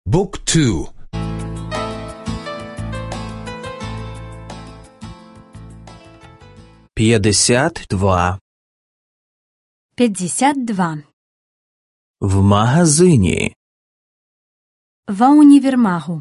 Book 2. 52. 52. В магазині. Ва універмагу.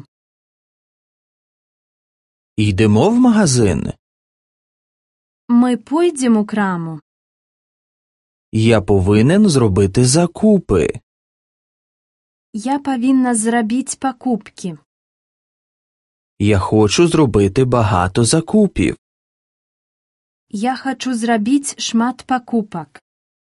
Йдемо в магазин. Ми пойдемо у краму. Я повинен зробити закупи. Я павінна зрабіць пакупкі. Я хочу зробити багато закупів. Я хачу зрабіць шмат пакупак.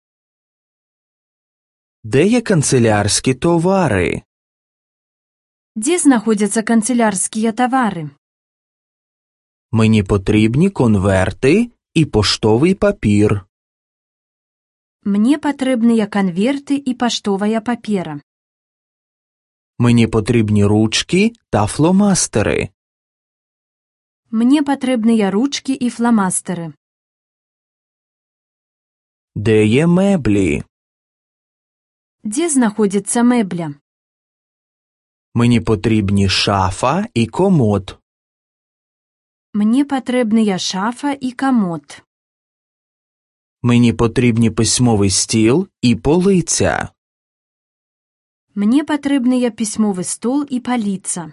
Де є канцелярські товари? Дзе знаходзяцца канцелярскія тавары? Мені потрібні конверти і поштовий папір. Мне патрэбныя канверты і паштовая папера. Мені потрібні ручки та фломастери. Мне патрэбныя ручкі і фламастары. Де є меблі? Дзе знаходзіцца мэбля? Мені потрібні шафа і комод. Мне патрэбныя шафа і камод. Мені потрібні письмовий стіл і полиця. Мне патрэбныя пісьмовы стол і паліца.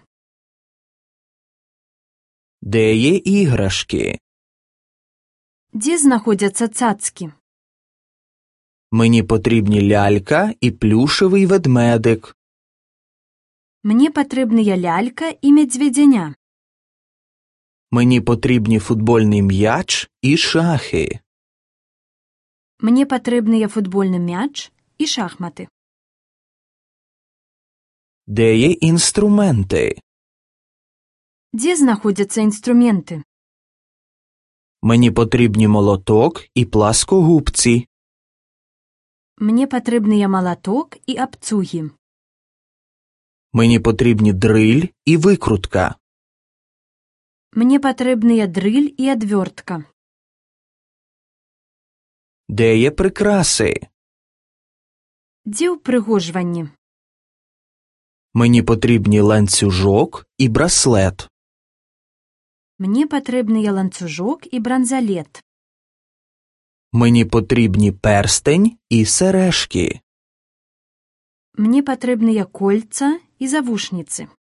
Де є іграшки? Дзе знаходзяцца цацкі? Мені потрібні лялька і плюшевий ведмедик. Мне патрэбныя лялька і медведзяня. Мені потрібні футбольний м'яч і шахи. Мне патрэбныя футбольны мяч і шахматы. Де є інструменти? Дзе знаходзяцца інструменты? Мені потрібні молоток і пласкогубці. Мне патрэбныя малаток і абцугі. Мені потрібні дриль і викрутка. Мне патрэбныя дрыль і адвёртка. Де є прикраси? Дзе ўпрыгожванні? Мені потрібні ланцюжок і браслет. Мне патрэбныя ланцужок і бранзалет. Мені потрібні перстень і сережки. Мне патрэбныя кольца і завушніцы.